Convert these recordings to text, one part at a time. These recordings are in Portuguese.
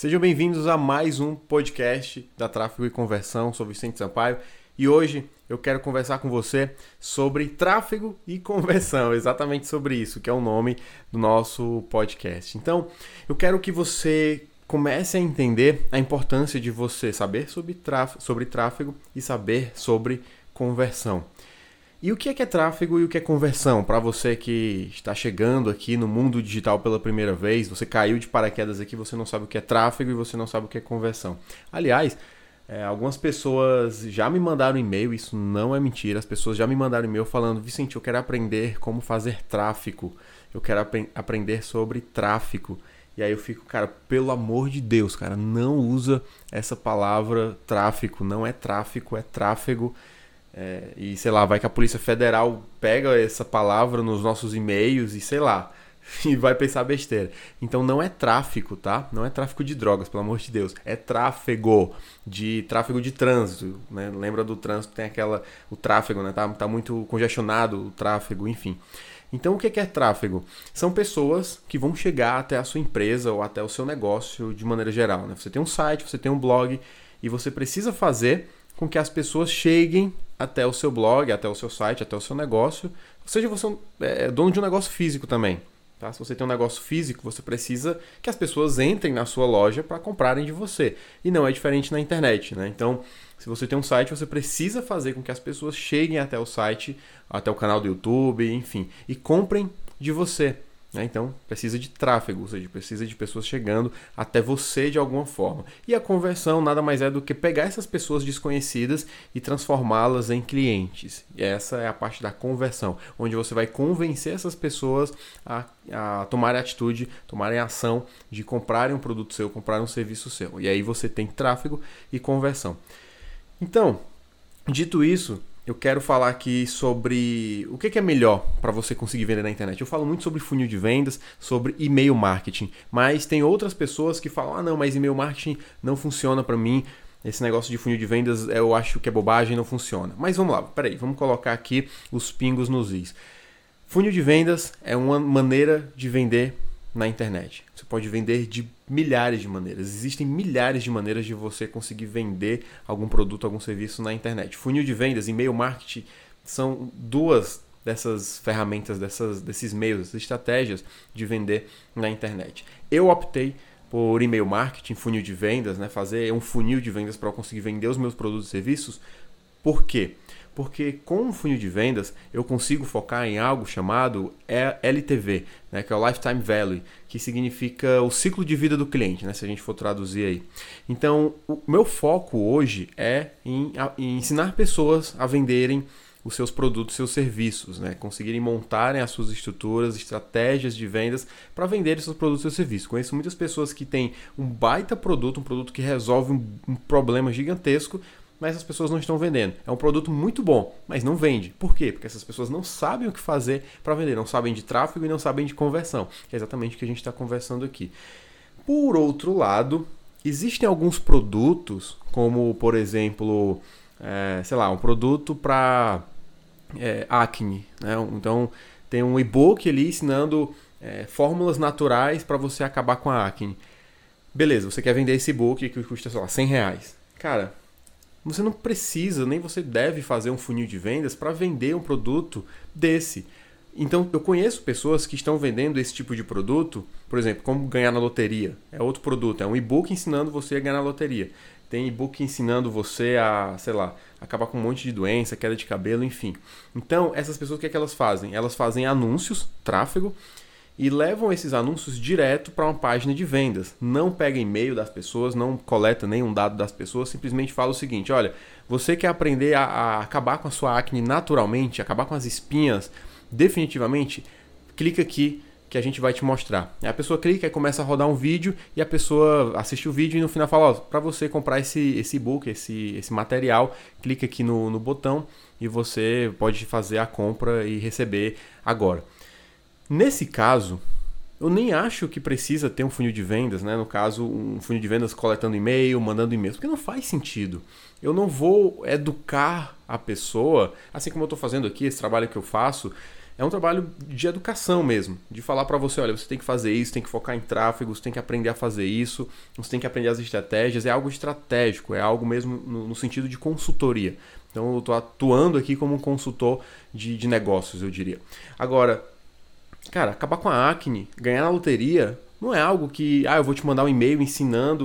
Sejam bem-vindos a mais um podcast da Tráfego e Conversão. Sou Vicente Sampaio e hoje eu quero conversar com você sobre tráfego e conversão, exatamente sobre isso, que é o nome do nosso podcast. Então, eu quero que você comece a entender a importância de você saber sobre tráfego e saber sobre conversão. E o que é tráfego e o que é conversão? Para você que está chegando aqui no mundo digital pela primeira vez, você caiu de paraquedas aqui, você não sabe o que é tráfego e você não sabe o que é conversão. Aliás, algumas pessoas já me mandaram e-mail, isso não é mentira, as pessoas já me mandaram e-mail falando: Vicente, eu quero aprender como fazer tráfego, eu quero aprender sobre tráfego. E aí eu fico, cara, pelo amor de Deus, cara, não usa essa palavra tráfego, não é tráfico, é tráfego. E sei lá, vai que a Polícia Federal pega essa palavra nos nossos e-mails e sei lá, e vai pensar besteira. Então não é tráfico, tá? Não é tráfico de drogas, pelo amor de Deus. É tráfego de trânsito, né? Lembra do trânsito, tem o tráfego, né? Tá muito congestionado o tráfego, enfim. Então o que é tráfego? São pessoas que vão chegar até a sua empresa ou até o seu negócio de maneira geral, né? Você tem um site, você tem um blog e você precisa fazer com que as pessoas cheguem até o seu blog, até o seu site, até o seu negócio. Ou seja, você é dono de um negócio físico também. Tá? Se você tem um negócio físico, você precisa que as pessoas entrem na sua loja para comprarem de você. E não é diferente na internet, né? Então, se você tem um site, você precisa fazer com que as pessoas cheguem até o site, até o canal do YouTube, enfim, e comprem de você. Então, precisa de tráfego, ou seja, precisa de pessoas chegando até você de alguma forma. E a conversão nada mais é do que pegar essas pessoas desconhecidas e transformá-las em clientes. E essa é a parte da conversão, onde você vai convencer essas pessoas a tomarem atitude, tomarem ação de comprarem um produto seu, comprarem um serviço seu. E aí você tem tráfego e conversão. Então, dito isso, eu quero falar aqui sobre o que é melhor para você conseguir vender na internet. Eu falo muito sobre funil de vendas, sobre e-mail marketing, mas tem outras pessoas que falam: não, mas e-mail marketing não funciona para mim, esse negócio de funil de vendas eu acho que é bobagem, não funciona. Mas vamos lá, peraí, vamos colocar aqui os pingos nos is. Funil de vendas é uma maneira de vender na internet. Você pode vender de milhares de maneiras. Existem milhares de maneiras de você conseguir vender algum produto, algum serviço na internet. Funil de vendas, e-mail marketing são duas dessas ferramentas, desses meios, dessas estratégias de vender na internet. Eu optei por e-mail marketing, funil de vendas, né? Fazer um funil de vendas para eu conseguir vender os meus produtos e serviços. Por quê? Porque com o funil de vendas eu consigo focar em algo chamado LTV, né, que é o Lifetime Value, que significa o ciclo de vida do cliente, né, se a gente for traduzir aí. Então, o meu foco hoje é em ensinar pessoas a venderem os seus produtos, seus serviços, né, conseguirem montarem as suas estruturas, estratégias de vendas para vender seus produtos e seus serviços. Conheço muitas pessoas que têm um baita produto, um produto que resolve um problema gigantesco, mas as pessoas não estão vendendo. É um produto muito bom, mas não vende. Por quê? Porque essas pessoas não sabem o que fazer para vender, não sabem de tráfego e não sabem de conversão, que é exatamente o que a gente está conversando aqui. Por outro lado, existem alguns produtos, como por exemplo, um produto para acne, né? Então tem um e-book ali ensinando fórmulas naturais para você acabar com a acne. Beleza, você quer vender esse e-book que custa, sei lá, R$100. Cara, você não precisa, nem você deve fazer um funil de vendas para vender um produto desse. Então, eu conheço pessoas que estão vendendo esse tipo de produto, por exemplo, como ganhar na loteria. É outro produto, é um e-book ensinando você a ganhar na loteria. Tem e-book ensinando você a, sei lá, acabar com um monte de doença, queda de cabelo, enfim. Então, essas pessoas, o que é que elas fazem? Elas fazem anúncios, tráfego, e levam esses anúncios direto para uma página de vendas. Não pega e-mail das pessoas, não coleta nenhum dado das pessoas, simplesmente fala o seguinte: olha, você quer aprender a acabar com a sua acne naturalmente, acabar com as espinhas definitivamente? Clica aqui que a gente vai te mostrar. Aí a pessoa clica e começa a rodar um vídeo e a pessoa assiste o vídeo e no final fala: ó, para você comprar esse e-book, esse material, clica aqui no botão e você pode fazer a compra e receber agora. Nesse caso, eu nem acho que precisa ter um funil de vendas, né? No caso, um funil de vendas coletando e-mail, mandando e-mails, porque não faz sentido. Eu não vou educar a pessoa, assim como eu estou fazendo aqui, esse trabalho que eu faço, é um trabalho de educação mesmo, de falar para você, olha, você tem que fazer isso, tem que focar em tráfego, você tem que aprender a fazer isso, você tem que aprender as estratégias, é algo estratégico, é algo mesmo no sentido de consultoria. Então eu estou atuando aqui como um consultor de negócios, eu diria. Agora, cara, acabar com a acne, ganhar na loteria, não é algo que, eu vou te mandar um e-mail ensinando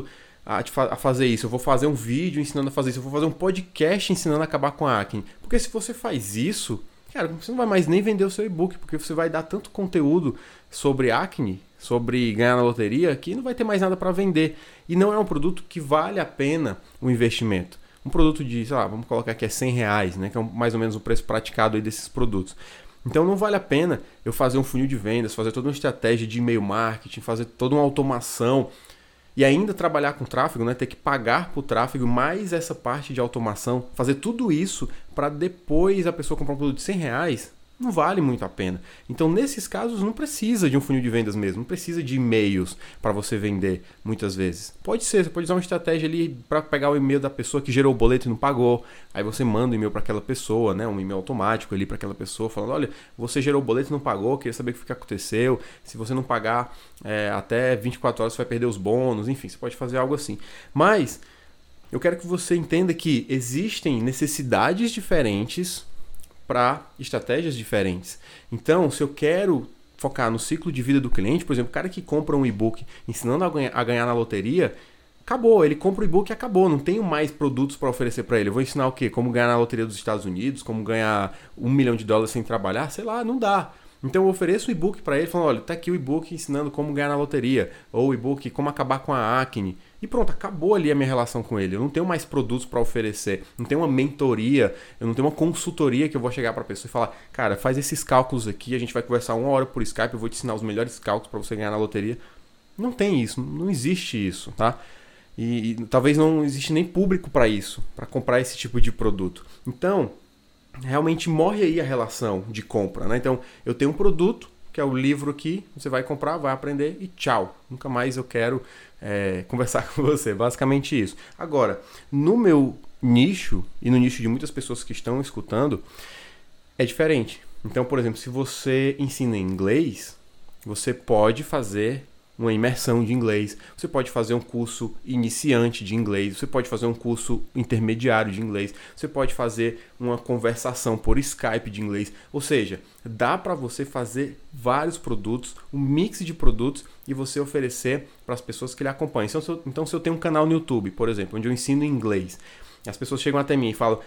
a fazer isso, eu vou fazer um vídeo ensinando a fazer isso, eu vou fazer um podcast ensinando a acabar com a acne. Porque se você faz isso, cara, você não vai mais nem vender o seu e-book, porque você vai dar tanto conteúdo sobre acne, sobre ganhar na loteria, que não vai ter mais nada para vender. E não é um produto que vale a pena o investimento. Um produto de, sei lá, vamos colocar aqui é R$100, né, que é mais ou menos o preço praticado aí desses produtos. Então não vale a pena eu fazer um funil de vendas, fazer toda uma estratégia de e-mail marketing, fazer toda uma automação e ainda trabalhar com tráfego, né? Ter que pagar por tráfego, mais essa parte de automação, fazer tudo isso para depois a pessoa comprar um produto de R$100, não vale muito a pena. Então, nesses casos, não precisa de um funil de vendas mesmo, não precisa de e-mails para você vender muitas vezes. Pode ser, você pode usar uma estratégia ali para pegar o e-mail da pessoa que gerou o boleto e não pagou, aí você manda um e-mail para aquela pessoa, né? Um e-mail automático ali para aquela pessoa, falando, olha, você gerou o boleto e não pagou, queria saber o que aconteceu, se você não pagar até 24 horas você vai perder os bônus, enfim, você pode fazer algo assim. Mas eu quero que você entenda que existem necessidades diferentes para estratégias diferentes. Então, se eu quero focar no ciclo de vida do cliente, por exemplo, o cara que compra um e-book ensinando a ganhar na loteria, acabou, ele compra o e-book e acabou, não tenho mais produtos para oferecer para ele. Eu vou ensinar o quê? Como ganhar na loteria dos Estados Unidos, como ganhar $1 milhão sem trabalhar, sei lá, não dá. Então eu ofereço o e-book para ele, falando, olha, tá aqui o e-book ensinando como ganhar na loteria, ou o e-book como acabar com a acne. E pronto, acabou ali a minha relação com ele. Eu não tenho mais produtos para oferecer, não tenho uma mentoria, eu não tenho uma consultoria que eu vou chegar para a pessoa e falar, cara, faz esses cálculos aqui, a gente vai conversar 1 hora por Skype, eu vou te ensinar os melhores cálculos para você ganhar na loteria. Não tem isso, não existe isso, tá? E talvez não existe nem público para isso, para comprar esse tipo de produto. Então, realmente morre aí a relação de compra, né? Então, eu tenho um produto, que é o livro aqui, você vai comprar, vai aprender e tchau. Nunca mais eu quero conversar com você, basicamente isso. Agora, no meu nicho e no nicho de muitas pessoas que estão escutando, é diferente. Então, por exemplo, se você ensina inglês, você pode fazer uma imersão de inglês, você pode fazer um curso iniciante de inglês, você pode fazer um curso intermediário de inglês, você pode fazer uma conversação por Skype de inglês, ou seja, dá para você fazer vários produtos, um mix de produtos e você oferecer para as pessoas que lhe acompanham. Então, se eu tenho um canal no YouTube, por exemplo, onde eu ensino inglês, as pessoas chegam até mim e falam,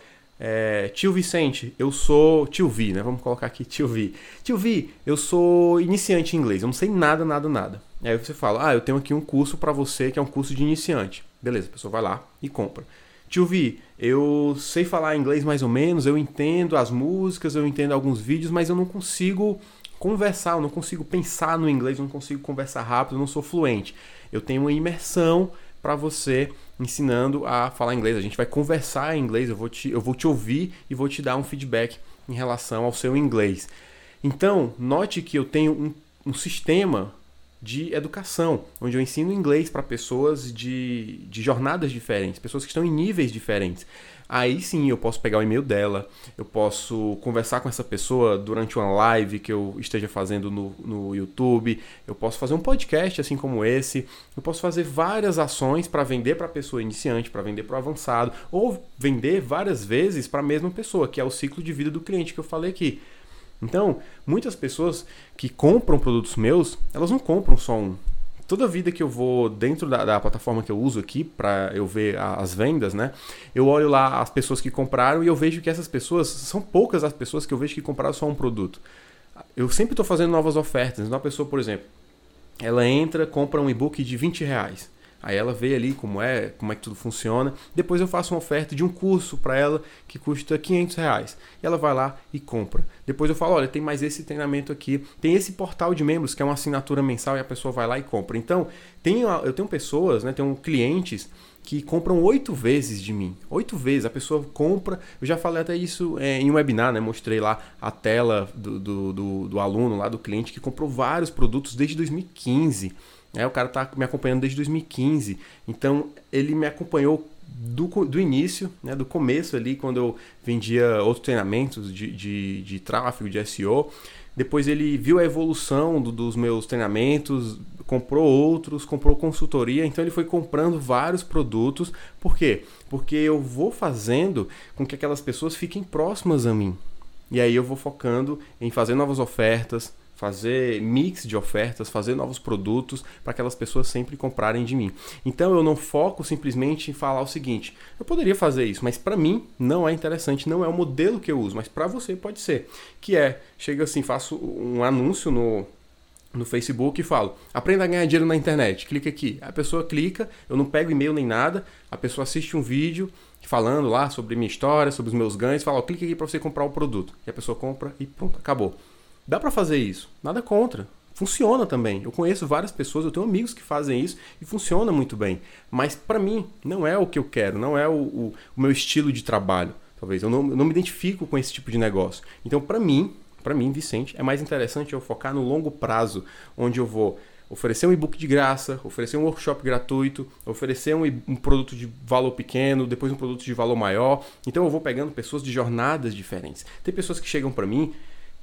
tio Vicente, eu sou tio Vi, né? Vamos colocar aqui tio Vi. Tio Vi, eu sou iniciante em inglês, eu não sei nada. Aí você fala, eu tenho aqui um curso para você que é um curso de iniciante. Beleza, a pessoa vai lá e compra. Tio Vi, eu sei falar inglês mais ou menos, eu entendo as músicas, eu entendo alguns vídeos, mas eu não consigo conversar, eu não consigo pensar no inglês, eu não consigo conversar rápido, eu não sou fluente. Eu tenho uma imersão para você ensinando a falar inglês. A gente vai conversar em inglês, eu vou te ouvir e vou te dar um feedback em relação ao seu inglês. Então, note que eu tenho um sistema de educação, onde eu ensino inglês para pessoas de jornadas diferentes, pessoas que estão em níveis diferentes. Aí sim eu posso pegar o e-mail dela, eu posso conversar com essa pessoa durante uma live que eu esteja fazendo no YouTube, eu posso fazer um podcast assim como esse, eu posso fazer várias ações para vender para a pessoa iniciante, para vender para o avançado, ou vender várias vezes para a mesma pessoa, que é o ciclo de vida do cliente que eu falei aqui. Então, muitas pessoas que compram produtos meus, elas não compram só um. Toda vida que eu vou dentro da plataforma que eu uso aqui para eu ver as vendas, né? Eu olho lá as pessoas que compraram e eu vejo que essas pessoas, são poucas as pessoas que eu vejo que compraram só um produto. Eu sempre estou fazendo novas ofertas. Uma pessoa, por exemplo, ela entra, compra um e-book de R$20. Aí ela vê ali como é que tudo funciona. Depois eu faço uma oferta de um curso para ela que custa R$500. E ela vai lá e compra. Depois eu falo, olha, tem mais esse treinamento aqui. Tem esse portal de membros que é uma assinatura mensal e a pessoa vai lá e compra. Então, eu tenho pessoas, né, tenho clientes que compram 8 vezes de mim. 8 vezes. A pessoa compra. Eu já falei até isso em um webinar, né? Mostrei lá a tela do aluno, lá do cliente, que comprou vários produtos desde 2015. O cara está me acompanhando desde 2015, então ele me acompanhou do início, né, do começo ali, quando eu vendia outros treinamentos de tráfego, de SEO, depois ele viu a evolução dos meus treinamentos, comprou outros, comprou consultoria, então ele foi comprando vários produtos. Por quê? Porque eu vou fazendo com que aquelas pessoas fiquem próximas a mim. E aí eu vou focando em fazer novas ofertas, fazer mix de ofertas, fazer novos produtos para aquelas pessoas sempre comprarem de mim. Então eu não foco simplesmente em falar o seguinte: eu poderia fazer isso, mas para mim não é interessante, não é o modelo que eu uso, mas para você pode ser. Que é, chega assim, faço um anúncio no Facebook e falo: aprenda a ganhar dinheiro na internet, clica aqui. A pessoa clica, eu não pego e-mail nem nada, a pessoa assiste um vídeo falando lá sobre minha história, sobre os meus ganhos, fala: ó, clica aqui para você comprar o produto. E a pessoa compra e pronto, acabou. Dá para fazer isso, nada contra. Funciona também. Eu conheço várias pessoas, eu tenho amigos que fazem isso e funciona muito bem. Mas para mim não é o que eu quero, não é o meu estilo de trabalho. Talvez eu não me identifico com esse tipo de negócio. Então para mim, Vicente, é mais interessante eu focar no longo prazo, onde eu vou oferecer um e-book de graça, oferecer um workshop gratuito, oferecer um produto de valor pequeno, depois um produto de valor maior. Então eu vou pegando pessoas de jornadas diferentes. Tem pessoas que chegam para mim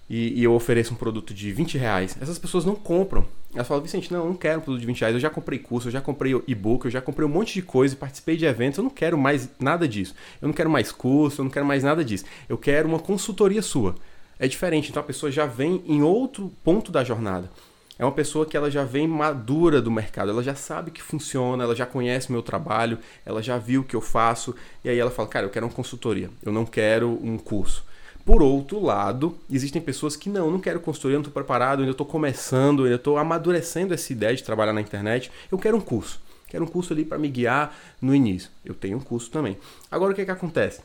e eu ofereço um produto de R$20, essas pessoas não compram. Elas falam: Vicente, não, eu não quero um produto de R$20, eu já comprei curso, eu já comprei e-book, eu já comprei um monte de coisa, participei de eventos, eu não quero mais nada disso. Eu não quero mais curso, eu não quero mais nada disso. Eu quero uma consultoria sua. É diferente, então a pessoa já vem em outro ponto da jornada. É uma pessoa que ela já vem madura do mercado, ela já sabe que funciona, ela já conhece o meu trabalho, ela já viu o que eu faço, e aí ela fala: cara, eu quero uma consultoria, eu não quero um curso. Por outro lado, existem pessoas que não quero consultoria, eu não estou preparado, eu ainda estou começando, eu ainda estou amadurecendo essa ideia de trabalhar na internet. Eu quero um curso. Quero um curso ali para me guiar no início. Eu tenho um curso também. Agora, o que acontece?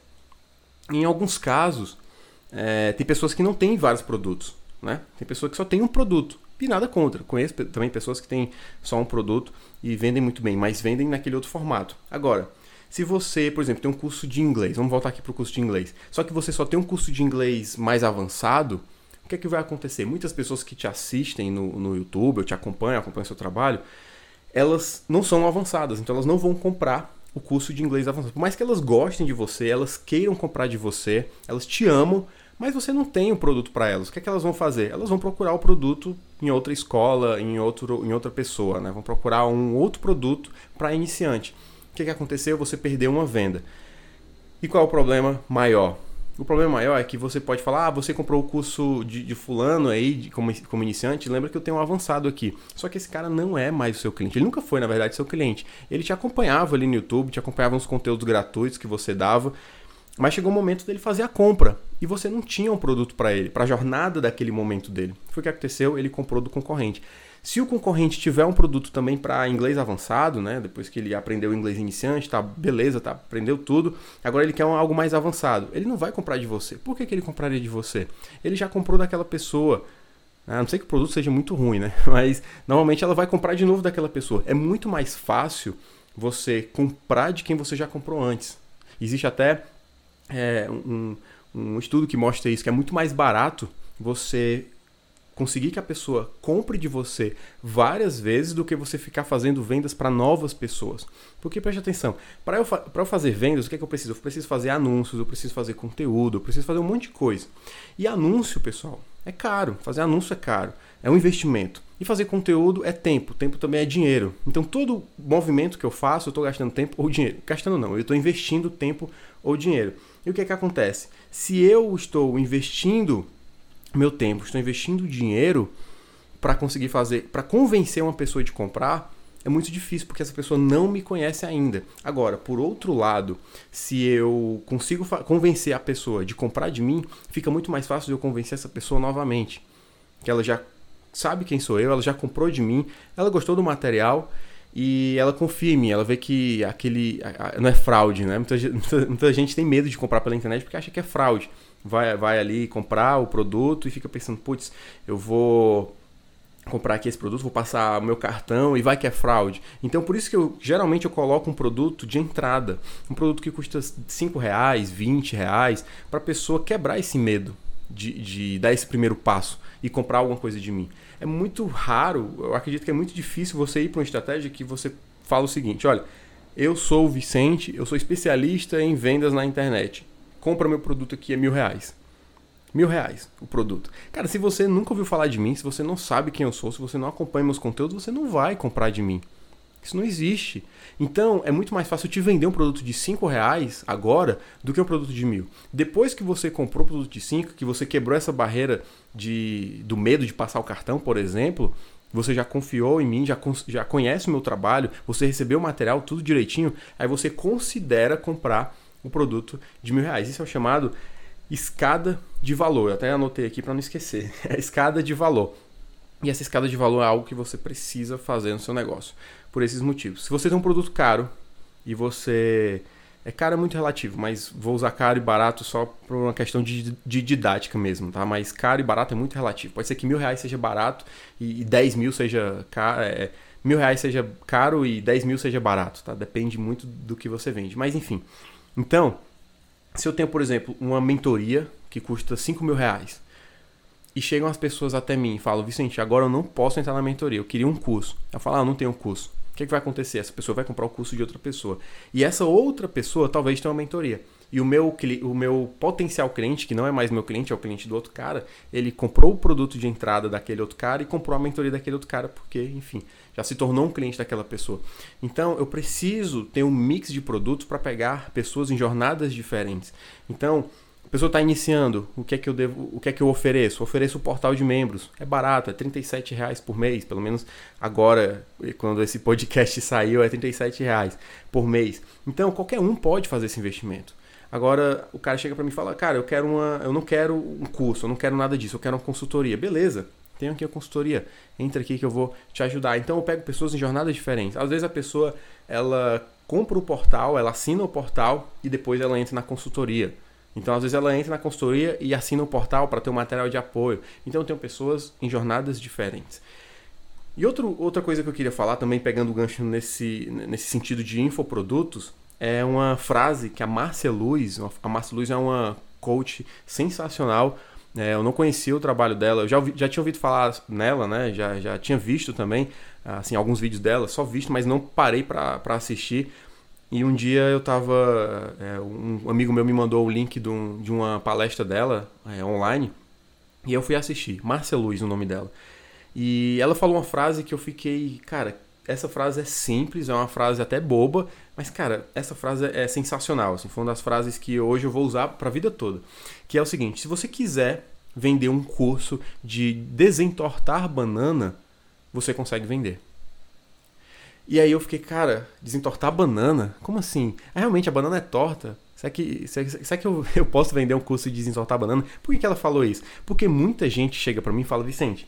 Em alguns casos, tem pessoas que não têm vários produtos, né? Tem pessoa que só tem um produto. E nada contra. Conheço também pessoas que têm só um produto e vendem muito bem, mas vendem naquele outro formato. Agora, se você, por exemplo, tem um curso de inglês, vamos voltar aqui para o curso de inglês, só que você só tem um curso de inglês mais avançado, o que é que vai acontecer? Muitas pessoas que te assistem no YouTube, ou te acompanham seu trabalho, elas não são avançadas, então elas não vão comprar o curso de inglês avançado. Por mais que elas gostem de você, elas queiram comprar de você, elas te amam, mas você não tem o produto para elas. O que é que elas vão fazer? Elas vão procurar o produto em outra escola, em outra pessoa, né? Vão procurar um outro produto para iniciante. O que aconteceu? Você perdeu uma venda. E qual é o problema maior? O problema maior é que você pode falar: você comprou o curso de fulano aí como iniciante, lembra que eu tenho um avançado aqui. Só que esse cara não é mais o seu cliente. Ele nunca foi, na verdade, seu cliente. Ele te acompanhava ali no YouTube, te acompanhava nos conteúdos gratuitos que você dava, mas chegou o momento dele fazer a compra e você não tinha um produto para ele, para a jornada daquele momento dele. Foi o que aconteceu, ele comprou do concorrente. Se o concorrente tiver um produto também para inglês avançado, né, depois que ele aprendeu inglês iniciante, tá, beleza, tá, aprendeu tudo, agora ele quer algo mais avançado, ele não vai comprar de você. Por que ele compraria de você? Ele já comprou daquela pessoa. A não ser que o produto seja muito ruim, né? Mas normalmente ela vai comprar de novo daquela pessoa. É muito mais fácil você comprar de quem você já comprou antes. Existe até um estudo que mostra isso, que é muito mais barato você conseguir que a pessoa compre de você várias vezes do que você ficar fazendo vendas para novas pessoas. Porque, preste atenção, para eu fazer vendas, o que é que eu preciso? Eu preciso fazer anúncios, eu preciso fazer conteúdo, eu preciso fazer um monte de coisa. E anúncio, pessoal, é caro. Fazer anúncio é caro. É um investimento. E fazer conteúdo é tempo. Tempo também é dinheiro. Então, todo movimento que eu faço, eu estou gastando tempo ou dinheiro. Gastando não, eu estou investindo tempo ou dinheiro. E o que é que acontece? Se eu estou investindo meu tempo, estou investindo dinheiro para conseguir fazer, para convencer uma pessoa de comprar, é muito difícil porque essa pessoa não me conhece ainda. Agora, por outro lado, se eu consigo convencer a pessoa de comprar de mim, fica muito mais fácil de eu convencer essa pessoa novamente. Que ela já sabe quem sou eu, ela já comprou de mim, ela gostou do material e ela confia em mim, ela vê que não é fraude, né? Muita gente tem medo de comprar pela internet porque acha que é fraude. Vai ali comprar o produto e fica pensando: putz, eu vou comprar aqui esse produto, vou passar o meu cartão e vai que é fraude. Então, por isso que geralmente eu coloco um produto de entrada, um produto que custa R$5, R$20, para a pessoa quebrar esse medo de dar esse primeiro passo e comprar alguma coisa de mim. É muito raro, eu acredito que é muito difícil você ir para uma estratégia que você fala o seguinte: olha, eu sou o Vicente, eu sou especialista em vendas na internet. Compra meu produto aqui, é R$1.000. R$ 1.000 o produto. Cara, se você nunca ouviu falar de mim, se você não sabe quem eu sou, se você não acompanha meus conteúdos, você não vai comprar de mim. Isso não existe. Então, é muito mais fácil te vender um produto de R$ 5 agora do que um produto de 1.000. Depois que você comprou o produto de 5, que você quebrou essa barreira do medo de passar o cartão, por exemplo, você já confiou em mim, já conhece o meu trabalho, você recebeu o material, tudo direitinho, aí você considera comprar o produto de R$ 1.000. Isso é o chamado escada de valor. Eu até anotei aqui para não esquecer. É a escada de valor. E essa escada de valor é algo que você precisa fazer no seu negócio. Por esses motivos. Se você tem um produto caro e você... Caro é muito relativo, mas vou usar caro e barato só por uma questão de didática mesmo, tá? Mas caro e barato é muito relativo. Pode ser que R$ 1.000 seja barato e 10 mil seja caro. R$ 1.000 seja caro e 10 mil seja barato, tá? Depende muito do que você vende. Mas enfim. Então, se eu tenho, por exemplo, uma mentoria que custa R$ 5.000 e chegam as pessoas até mim e falam, Vicente, agora eu não posso entrar na mentoria, eu queria um curso. Eu falo, eu não tenho um curso. O que vai acontecer? Essa pessoa vai comprar o curso de outra pessoa. E essa outra pessoa talvez tenha uma mentoria. E o meu potencial cliente, que não é mais meu cliente, é o cliente do outro cara, ele comprou o produto de entrada daquele outro cara e comprou a mentoria daquele outro cara, porque, enfim, já se tornou um cliente daquela pessoa. Então, eu preciso ter um mix de produtos para pegar pessoas em jornadas diferentes. Então, a pessoa está iniciando, o que é que eu ofereço? Eu ofereço o portal de membros. É barato, é R$37 por mês, pelo menos agora, quando esse podcast saiu, é R$37 por mês. Então, qualquer um pode fazer esse investimento. Agora, o cara chega para mim e fala, cara, eu não quero um curso, eu não quero nada disso, eu quero uma consultoria. Beleza, tenho aqui a consultoria, entra aqui que eu vou te ajudar. Então, eu pego pessoas em jornadas diferentes. Às vezes a pessoa, ela compra o portal, ela assina o portal e depois ela entra na consultoria. Então, às vezes ela entra na consultoria e assina o portal para ter um material de apoio. Então, eu tenho pessoas em jornadas diferentes. E outra coisa que eu queria falar, também pegando o gancho nesse sentido de infoprodutos, é uma frase que a Márcia Luz é uma coach sensacional. Eu não conhecia o trabalho dela, eu já tinha ouvido falar nela, né? Já tinha visto também assim, alguns vídeos dela, só visto, mas não parei para assistir. E um dia eu tava... um amigo meu me mandou o link de uma palestra dela online e eu fui assistir. Márcia Luz, o nome dela. E ela falou uma frase que eu fiquei... Cara, essa frase é simples, é uma frase até boba, mas, cara, essa frase é sensacional. Assim, foi uma das frases que hoje eu vou usar para a vida toda. Que é o seguinte, se você quiser vender um curso de desentortar banana, você consegue vender. E aí eu fiquei, cara, desentortar banana? Como assim? Realmente a banana é torta? Será que eu posso vender um curso de desentortar banana? Por que ela falou isso? Porque muita gente chega pra mim e fala, Vicente,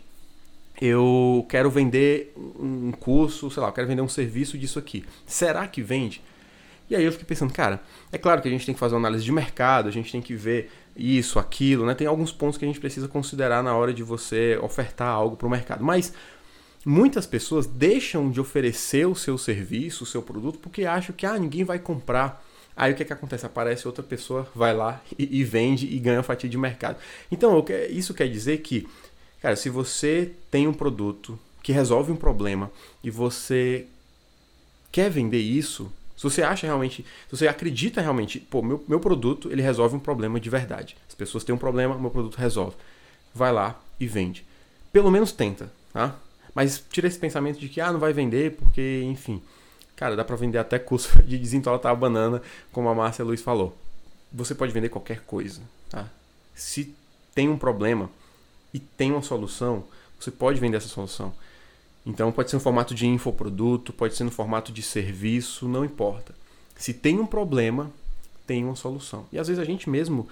eu quero vender um curso, sei lá, eu quero vender um serviço disso aqui. Será que vende? E aí eu fiquei pensando, cara, é claro que a gente tem que fazer uma análise de mercado, a gente tem que ver isso, aquilo, né? Tem alguns pontos que a gente precisa considerar na hora de você ofertar algo pro mercado. Mas muitas pessoas deixam de oferecer o seu serviço, o seu produto, porque acham que ninguém vai comprar. Aí o que acontece? Aparece outra pessoa, vai lá e vende e ganha uma fatia de mercado. Então, isso quer dizer que, cara, se você tem um produto que resolve um problema e você quer vender isso, se você acha realmente, se você acredita realmente, pô, meu produto, ele resolve um problema de verdade. As pessoas têm um problema, meu produto resolve. Vai lá e vende. Pelo menos tenta, tá? Mas tira esse pensamento de que não vai vender porque, enfim... Cara, dá pra vender até curso de desentortar a banana, como a Márcia Luz falou. Você pode vender qualquer coisa, tá? Se tem um problema e tem uma solução, você pode vender essa solução. Então pode ser no formato de infoproduto, pode ser no formato de serviço, não importa. Se tem um problema, tem uma solução. E às vezes a gente mesmo...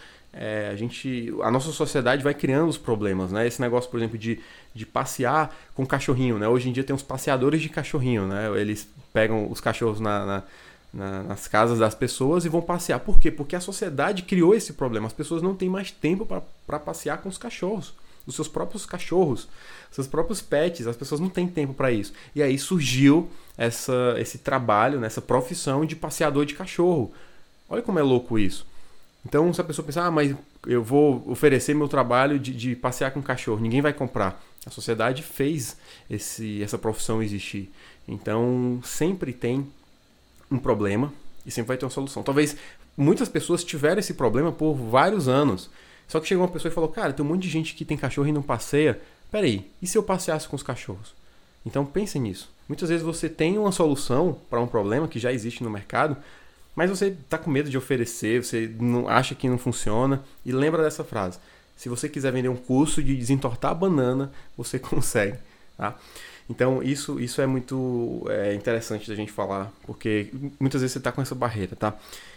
a nossa sociedade vai criando os problemas, né? Esse negócio, por exemplo, de passear com cachorrinho, né? Hoje em dia tem uns passeadores de cachorrinho, né? Eles pegam os cachorros nas casas das pessoas e vão passear. Por quê? Porque a sociedade criou esse problema. As pessoas não têm mais tempo para passear com os cachorros, os seus próprios cachorros, seus próprios pets. As pessoas não têm tempo para isso. E aí surgiu esse trabalho, né? Essa profissão de passeador de cachorro. Olha como é louco isso. Então, se a pessoa pensar, mas eu vou oferecer meu trabalho de passear com cachorro, ninguém vai comprar. A sociedade fez essa profissão existir. Então, sempre tem um problema e sempre vai ter uma solução. Talvez muitas pessoas tiveram esse problema por vários anos, Só que chegou uma pessoa e falou, cara, tem um monte de gente que tem cachorro e não passeia. Peraí, e se eu passeasse com os cachorros? Então pense nisso. Muitas vezes você tem uma solução para um problema que já existe no mercado, mas você está com medo de oferecer, você não acha que não funciona. E lembra dessa frase. Se você quiser vender um curso de desentortar a banana, você consegue. Tá? Então isso é muito interessante da gente falar, porque muitas vezes você está com essa barreira. Tá?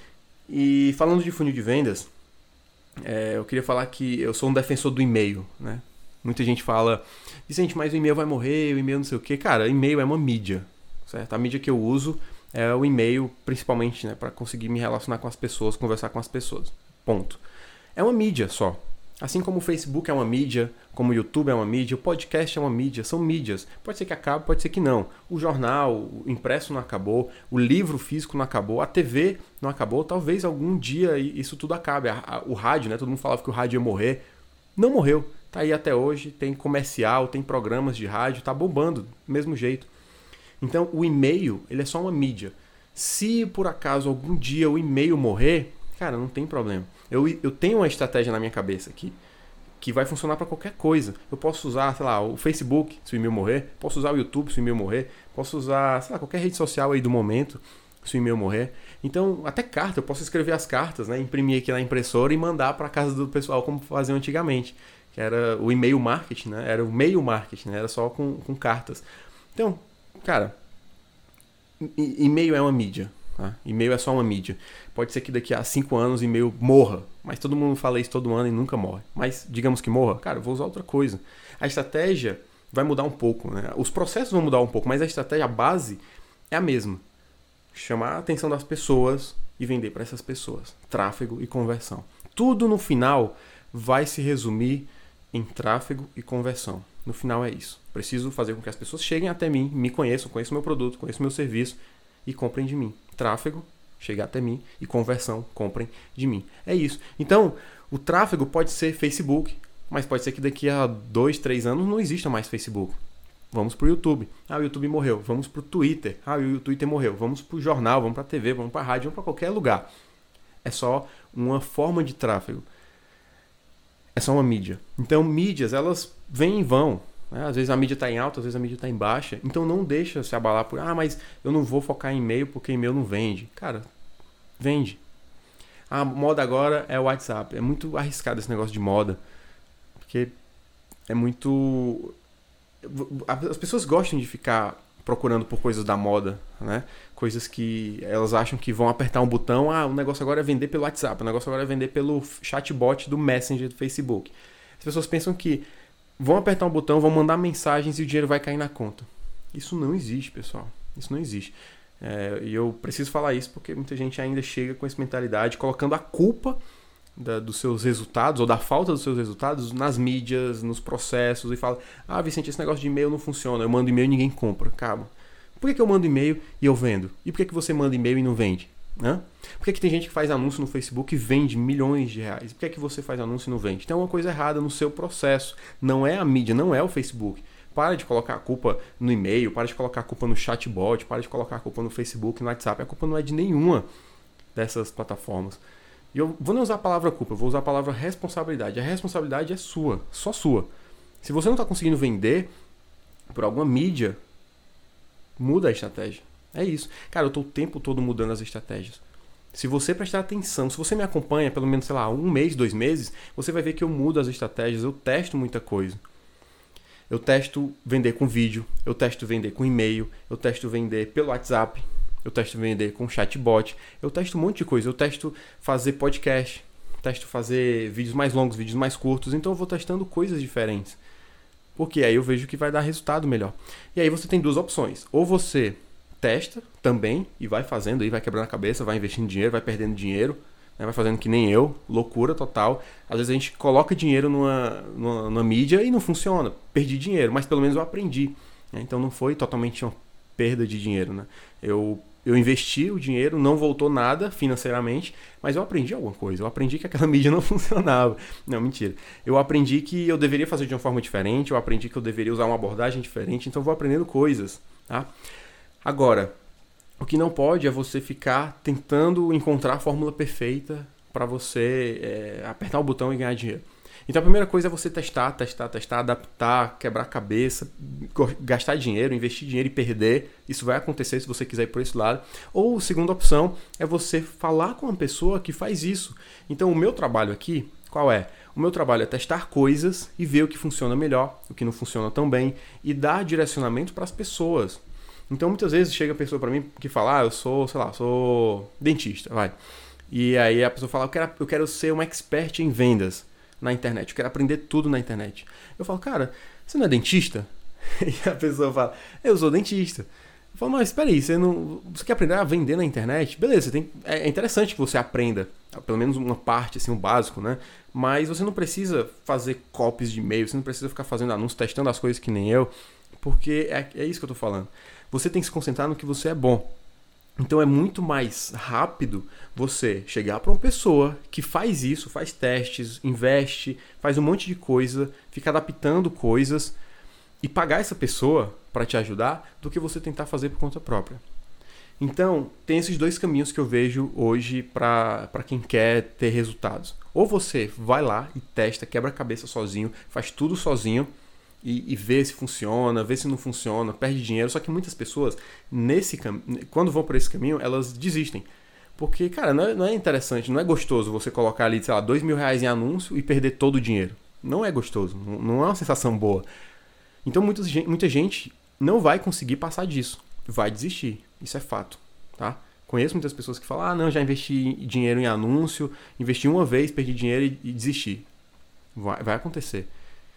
E falando de funil de vendas, eu queria falar que eu sou um defensor do e-mail, né? Muita gente fala, Vicente, mas o e-mail vai morrer, o e-mail não sei o quê. Cara, e-mail é uma mídia, certo? A mídia que eu uso é o e-mail, principalmente, né, para conseguir me relacionar com as pessoas, conversar com as pessoas. Ponto. É uma mídia só. Assim como o Facebook é uma mídia, como o YouTube é uma mídia, o podcast é uma mídia, são mídias. Pode ser que acabe, pode ser que não. O jornal, o impresso não acabou, o livro físico não acabou, a TV não acabou. Talvez algum dia isso tudo acabe. O rádio, né? Todo mundo falava que o rádio ia morrer. Não morreu. Tá aí até hoje, tem comercial, tem programas de rádio, tá bombando do mesmo jeito. Então o e-mail, ele é só uma mídia. Se por acaso algum dia o e-mail morrer, cara, não tem problema. Eu tenho uma estratégia na minha cabeça aqui, que vai funcionar para qualquer coisa. Eu posso usar, sei lá, o Facebook, se o e-mail morrer, posso usar o YouTube, se o e-mail morrer, posso usar, sei lá, qualquer rede social aí do momento, se o e-mail morrer. Então, até carta, eu posso escrever as cartas, né, imprimir aqui na impressora e mandar para casa do pessoal como faziam antigamente. Que era o e-mail marketing, né? Era o mail marketing, né? Era só com cartas. Então, cara, e-mail é uma mídia. Tá? E-mail é só uma mídia. Pode ser que daqui a 5 anos e-mail morra, mas todo mundo fala isso todo ano e nunca morre. Mas digamos que morra, cara, eu vou usar outra coisa. A estratégia vai mudar um pouco, né? Os processos vão mudar um pouco, mas a estratégia, a base é a mesma. Chamar a atenção das pessoas e vender para essas pessoas. Tráfego e conversão. Tudo no final vai se resumir em tráfego e conversão. No final é isso. Preciso fazer com que as pessoas cheguem até mim, me conheçam, conheçam meu produto, conheçam meu serviço e comprem de mim. Tráfego, chegar até mim, e conversão, comprem de mim. É isso. Então, o tráfego pode ser Facebook, mas pode ser que daqui a 2, 3 anos não exista mais Facebook. Vamos para o YouTube. Ah, o YouTube morreu. Vamos para o Twitter. Ah, o Twitter morreu. Vamos para o jornal, vamos para a TV, vamos para a rádio, vamos para qualquer lugar. É só uma forma de tráfego. É só uma mídia. Então, mídias, elas vêm e vão. Né? Às vezes a mídia está em alta, às vezes a mídia está em baixa. Então, não deixa se abalar por... mas eu não vou focar em e-mail porque e-mail não vende. Cara, vende. A moda agora é o WhatsApp. É muito arriscado esse negócio de moda. Porque é muito... As pessoas gostam de ficar procurando por coisas da moda, né? Coisas que elas acham que vão apertar um botão, o negócio agora é vender pelo WhatsApp, o negócio agora é vender pelo chatbot do Messenger do Facebook. As pessoas pensam que vão apertar um botão, vão mandar mensagens e o dinheiro vai cair na conta. Isso não existe, pessoal. Isso não existe. E eu preciso falar isso porque muita gente ainda chega com essa mentalidade, colocando a culpa dos seus resultados, ou da falta dos seus resultados, nas mídias, nos processos, e fala, Vicente, esse negócio de e-mail não funciona, eu mando e-mail e ninguém compra. Calma. Por que eu mando e-mail e eu vendo? E por que você manda e-mail e não vende? Por que tem gente que faz anúncio no Facebook e vende milhões de reais? Por que você faz anúncio e não vende? Tem uma coisa errada no seu processo. Não é a mídia, não é o Facebook. Para de colocar a culpa no e-mail, para de colocar a culpa no chatbot, para de colocar a culpa no Facebook, no WhatsApp. A culpa não é de nenhuma dessas plataformas. E eu vou não usar a palavra culpa, eu vou usar a palavra responsabilidade. A responsabilidade é sua, só sua. Se você não está conseguindo vender por alguma mídia, muda a estratégia. É isso. Cara, eu estou o tempo todo mudando as estratégias. Se você prestar atenção, se você me acompanha pelo menos, 1 mês, 2 meses, você vai ver que eu mudo as estratégias, eu testo muita coisa. Eu testo vender com vídeo, eu testo vender com e-mail, eu testo vender pelo WhatsApp, eu testo vender com chatbot, eu testo um monte de coisa, eu testo fazer podcast, testo fazer vídeos mais longos, vídeos mais curtos, então eu vou testando coisas diferentes. Porque aí eu vejo que vai dar resultado melhor. E aí você tem 2 opções. Ou você testa também e vai fazendo aí, vai quebrando a cabeça, vai investindo dinheiro, vai perdendo dinheiro, né? Vai fazendo que nem eu, loucura total. Às vezes a gente coloca dinheiro numa mídia e não funciona. Perdi dinheiro, mas pelo menos eu aprendi. Né? Então não foi totalmente uma perda de dinheiro. Né? Eu investi o dinheiro, não voltou nada financeiramente, mas eu aprendi alguma coisa. Eu aprendi que aquela mídia não funcionava. Não, mentira. Eu aprendi que eu deveria fazer de uma forma diferente, eu aprendi que eu deveria usar uma abordagem diferente, então eu vou aprendendo coisas. Tá? Agora, o que não pode é você ficar tentando encontrar a fórmula perfeita para você apertar o botão e ganhar dinheiro. Então a primeira coisa é você testar, adaptar, quebrar a cabeça, gastar dinheiro, investir dinheiro e perder. Isso vai acontecer se você quiser ir por esse lado. Ou a segunda opção é você falar com uma pessoa que faz isso. Então o meu trabalho aqui, qual é? O meu trabalho é testar coisas e ver o que funciona melhor, o que não funciona tão bem e dar direcionamento para as pessoas. Então muitas vezes chega a pessoa para mim que fala, eu sou dentista, vai. E aí a pessoa fala, eu quero ser um expert em vendas na internet, eu quero aprender tudo na internet. Eu falo, cara, você não é dentista? E a pessoa fala, eu sou dentista. Eu falo, mas espera aí, você quer aprender a vender na internet? Beleza, é interessante que você aprenda, pelo menos uma parte, assim, o básico, né? Mas você não precisa fazer copies de e-mail, você não precisa ficar fazendo anúncios, testando as coisas que nem eu, porque é isso que eu tô falando. Você tem que se concentrar no que você é bom. Então é muito mais rápido você chegar para uma pessoa que faz isso, faz testes, investe, faz um monte de coisa, fica adaptando coisas e pagar essa pessoa para te ajudar do que você tentar fazer por conta própria. Então, tem esses dois caminhos que eu vejo hoje para quem quer ter resultados. Ou você vai lá e testa, quebra a cabeça sozinho, faz tudo sozinho, e ver se funciona, ver se não funciona, perde dinheiro. Só que muitas pessoas, quando vão por esse caminho, elas desistem. Porque, cara, não é interessante, não é gostoso você colocar ali, sei lá, R$2.000 em anúncio e perder todo o dinheiro. Não é gostoso, não é uma sensação boa. Então muita gente não vai conseguir passar disso, vai desistir, isso é fato, tá? Conheço muitas pessoas que falam, não, já investi dinheiro em anúncio, investi uma vez, perdi dinheiro e desisti. Vai acontecer.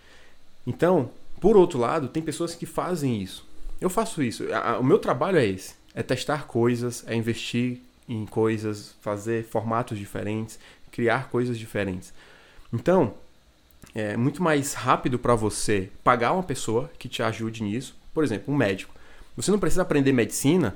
Então, por outro lado, tem pessoas que fazem isso. Eu faço isso. O meu trabalho é esse. É testar coisas, é investir em coisas, fazer formatos diferentes, criar coisas diferentes. Então, é muito mais rápido para você pagar uma pessoa que te ajude nisso. Por exemplo, um médico. Você não precisa aprender medicina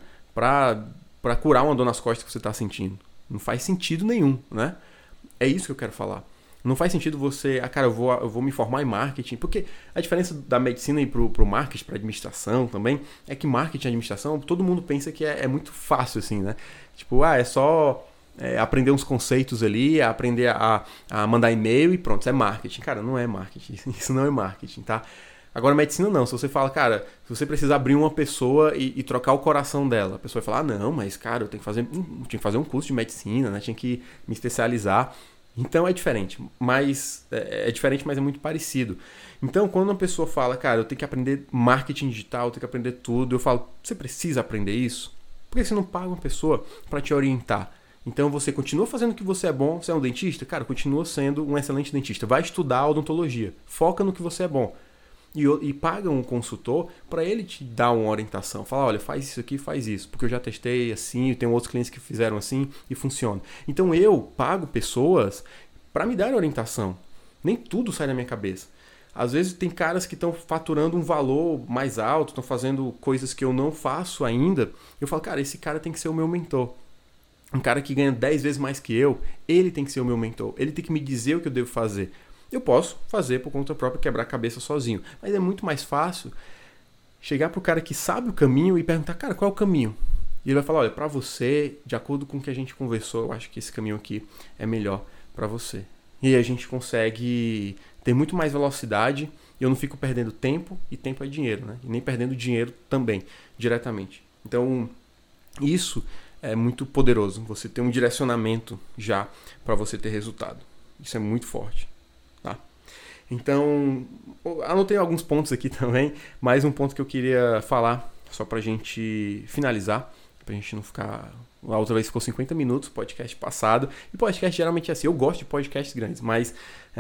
para curar uma dor nas costas que você está sentindo. Não faz sentido nenhum, né? É isso que eu quero falar. Não faz sentido você, cara, eu vou me formar em marketing, porque a diferença da medicina e pro marketing, pra administração também, é que marketing e administração, todo mundo pensa que é muito fácil, assim, né? Tipo, é só aprender uns conceitos ali, aprender a mandar e-mail e pronto, isso é marketing. Cara, não é marketing, isso não é marketing, tá? Agora, medicina não, se você fala, cara, se você precisa abrir uma pessoa e trocar o coração dela, a pessoa vai falar, não, mas cara, eu tinha que fazer um curso de medicina, né? Tinha que me especializar. Então é diferente, mas é muito parecido. Então quando uma pessoa fala, cara, eu tenho que aprender marketing digital, eu tenho que aprender tudo, eu falo, você precisa aprender isso? Por que você não paga uma pessoa para te orientar? Então você continua fazendo o que você é bom, você é um dentista? Cara, continua sendo um excelente dentista. Vai estudar odontologia, foca no que você é bom. E paga um consultor para ele te dar uma orientação. Fala, olha, faz isso aqui, faz isso. Porque eu já testei assim, eu tenho outros clientes que fizeram assim e funciona. Então eu pago pessoas para me dar orientação. Nem tudo sai da minha cabeça. Às vezes tem caras que estão faturando um valor mais alto, estão fazendo coisas que eu não faço ainda. Eu falo, cara, esse cara tem que ser o meu mentor. Um cara que ganha 10 vezes mais que eu, ele tem que ser o meu mentor. Ele tem que me dizer o que eu devo fazer. Eu posso fazer por conta própria, quebrar a cabeça sozinho. Mas é muito mais fácil chegar pro cara que sabe o caminho e perguntar, cara, qual é o caminho? E ele vai falar, olha, pra você, de acordo com o que a gente conversou, eu acho que esse caminho aqui é melhor pra você. E aí a gente consegue ter muito mais velocidade e eu não fico perdendo tempo, e tempo é dinheiro, né? E nem perdendo dinheiro também, diretamente. Então, isso é muito poderoso. Você ter um direcionamento já pra você ter resultado. Isso é muito forte. Tá? Então, anotei alguns pontos aqui também, mais um ponto que eu queria falar, só pra gente finalizar, pra gente não ficar... A outra vez ficou 50 minutos, podcast passado, e podcast geralmente é assim, eu gosto de podcasts grandes, mas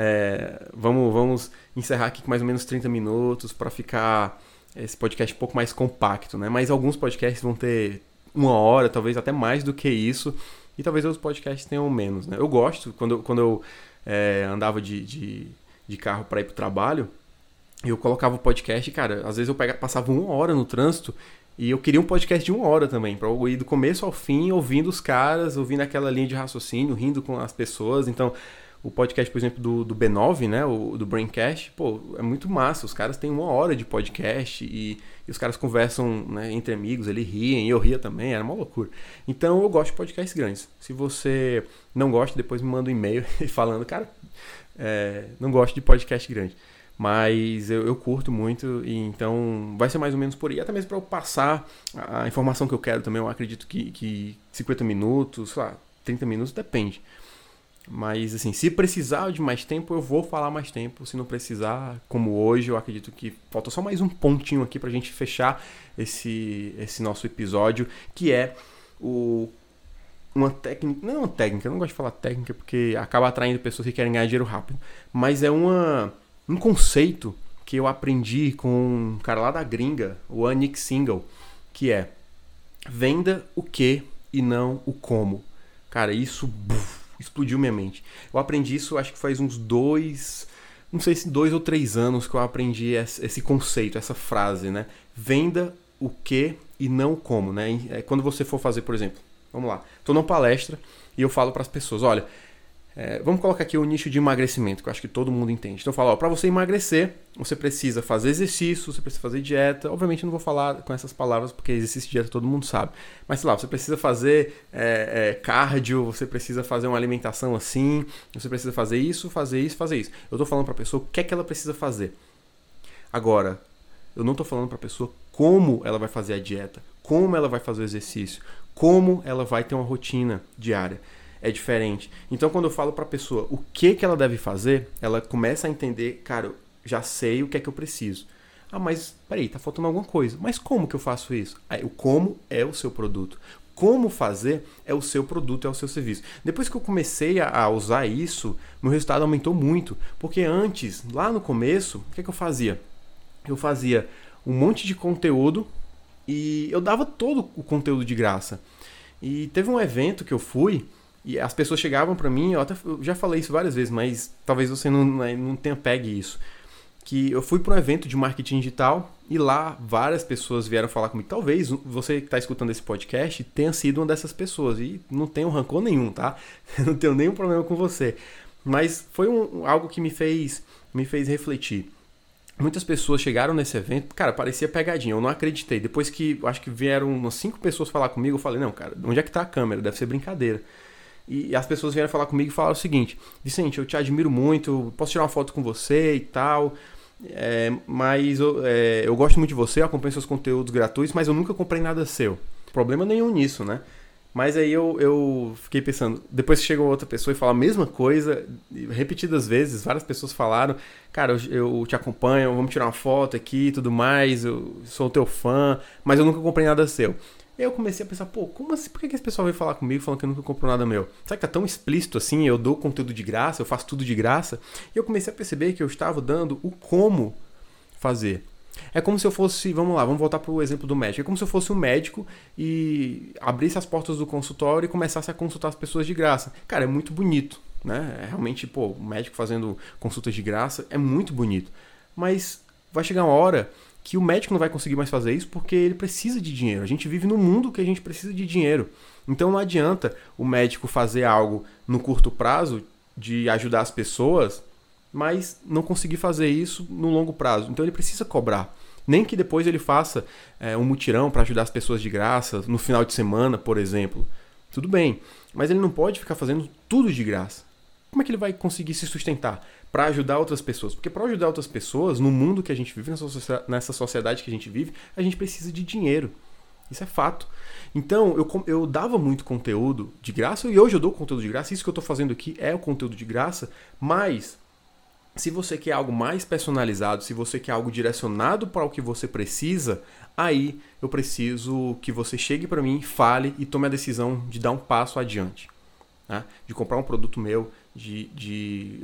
vamos encerrar aqui com mais ou menos 30 minutos para ficar esse podcast um pouco mais compacto, né? Mas alguns podcasts vão ter 1 hora, talvez até mais do que isso, e talvez outros podcasts tenham menos, né? Eu gosto, quando eu andava de carro para ir pro trabalho, eu colocava o podcast e, cara, às vezes eu passava 1 hora no trânsito e eu queria um podcast de 1 hora também, para eu ir do começo ao fim, ouvindo os caras, ouvindo aquela linha de raciocínio, rindo com as pessoas. Então, O podcast, por exemplo, do B9, né? Do Braincast, pô, é muito massa. Os caras têm 1 hora de podcast e os caras conversam, né, entre amigos, eles riem, e eu ria também, era uma loucura. Então eu gosto de podcasts grandes. Se você não gosta, depois me manda um e-mail falando, cara, não gosto de podcast grande. Mas eu curto muito, e então vai ser mais ou menos por aí. Até mesmo para eu passar a informação que eu quero também. Eu acredito que 50 minutos, sei lá, 30 minutos, depende. Mas, assim, se precisar de mais tempo, eu vou falar mais tempo. Se não precisar, como hoje, eu acredito que falta só mais um pontinho aqui pra gente fechar esse nosso episódio, que é uma técnica... Não é uma técnica, eu não gosto de falar técnica porque acaba atraindo pessoas que querem ganhar dinheiro rápido. Mas é um conceito que eu aprendi com um cara lá da gringa, o Anik Singal, que é: venda o que e não o como. Cara, isso... explodiu minha mente. Eu aprendi isso, acho que faz uns 2 ou 3 anos que eu aprendi esse conceito, essa frase, né? Venda o que e não o como, né? Quando você for fazer, por exemplo, vamos lá, estou numa palestra e eu falo para as pessoas, olha, vamos colocar aqui o nicho de emagrecimento, que eu acho que todo mundo entende. Então eu falo, para você emagrecer, você precisa fazer exercício, você precisa fazer dieta. Obviamente eu não vou falar com essas palavras, porque exercício e dieta todo mundo sabe. Mas sei lá, você precisa fazer cardio, você precisa fazer uma alimentação assim, você precisa fazer isso, fazer isso, fazer isso. Eu estou falando para a pessoa o que é que ela precisa fazer. Agora, eu não estou falando para a pessoa como ela vai fazer a dieta, como ela vai fazer o exercício, como ela vai ter uma rotina diária. É diferente. Então, quando eu falo para a pessoa o que ela deve fazer, ela começa a entender, cara, eu já sei o que é que eu preciso. Ah, mas peraí, tá faltando alguma coisa. Mas como que eu faço isso? O como é o seu produto. Como fazer é o seu produto, é o seu serviço. Depois que eu comecei a usar isso, meu resultado aumentou muito. Porque antes, lá no começo, o que é que eu fazia? Eu fazia um monte de conteúdo e eu dava todo o conteúdo de graça. E teve um evento que eu fui... E as pessoas chegavam pra mim, eu já falei isso várias vezes, mas talvez você não tenha pegue isso. Que eu fui para um evento de marketing digital e lá várias pessoas vieram falar comigo. Talvez você que está escutando esse podcast tenha sido uma dessas pessoas. E não tenho rancor nenhum, tá? Não tenho nenhum problema com você. Mas foi algo que me fez refletir. Muitas pessoas chegaram nesse evento, cara, parecia pegadinha, eu não acreditei. Depois que, acho que vieram umas 5 pessoas falar comigo, eu falei, não, cara, onde é que tá a câmera? Deve ser brincadeira. E as pessoas vieram falar comigo e falaram o seguinte: Vicente, eu te admiro muito, posso tirar uma foto com você e tal, mas eu gosto muito de você, eu acompanho seus conteúdos gratuitos, mas eu nunca comprei nada seu. Problema nenhum nisso, né? Mas aí eu fiquei pensando, depois que chegou outra pessoa e falou a mesma coisa, repetidas vezes, várias pessoas falaram, cara, eu te acompanho, vamos tirar uma foto aqui e tudo mais, eu sou teu fã, mas eu nunca comprei nada seu. E aí eu comecei a pensar, pô, como assim? Por que esse pessoal veio falar comigo falando que eu nunca comprou nada meu? Será que tá tão explícito assim? Eu dou conteúdo de graça, eu faço tudo de graça? E eu comecei a perceber que eu estava dando o como fazer. É como se eu fosse, vamos voltar pro exemplo do médico. É como se eu fosse um médico e abrisse as portas do consultório e começasse a consultar as pessoas de graça. Cara, é muito bonito, né? É realmente, pô, o médico fazendo consultas de graça é muito bonito. Mas vai chegar uma hora que o médico não vai conseguir mais fazer isso porque ele precisa de dinheiro. A gente vive num mundo que a gente precisa de dinheiro. Então não adianta o médico fazer algo no curto prazo de ajudar as pessoas, mas não conseguir fazer isso no longo prazo. Então ele precisa cobrar. Nem que depois ele faça um mutirão para ajudar as pessoas de graça no final de semana, por exemplo. Tudo bem, mas ele não pode ficar fazendo tudo de graça. Como é que ele vai conseguir se sustentar para ajudar outras pessoas? Porque para ajudar outras pessoas, no mundo que a gente vive, nessa sociedade que a gente vive, a gente precisa de dinheiro. Isso é fato. Então, eu dava muito conteúdo de graça, e hoje eu dou conteúdo de graça. Isso que eu estou fazendo aqui é o conteúdo de graça, mas se você quer algo mais personalizado, se você quer algo direcionado para o que você precisa, aí eu preciso que você chegue para mim, fale e tome a decisão de dar um passo adiante. Né? De comprar um produto meu, de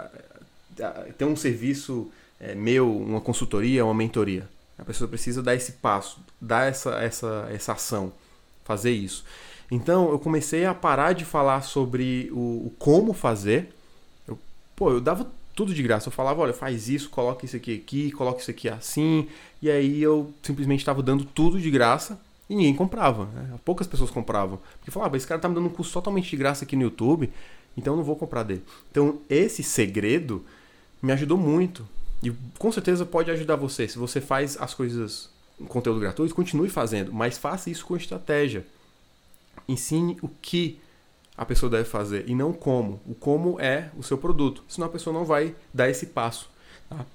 ter um serviço meu, uma consultoria, uma mentoria. A pessoa precisa dar esse passo, dar essa ação, fazer isso. Então eu comecei a parar de falar sobre o como fazer. Eu dava tudo de graça. Eu falava, olha, faz isso, coloca isso aqui, coloca isso aqui assim. E aí eu simplesmente estava dando tudo de graça. E ninguém comprava, né? Poucas pessoas compravam. Porque falavam, esse cara tá me dando um curso totalmente de graça aqui no YouTube, então eu não vou comprar dele. Então esse segredo me ajudou muito. E com certeza pode ajudar você. Se você faz as coisas em conteúdo gratuito, continue fazendo, mas faça isso com estratégia. Ensine o que a pessoa deve fazer e não como. O como é o seu produto. Senão a pessoa não vai dar esse passo. Tá?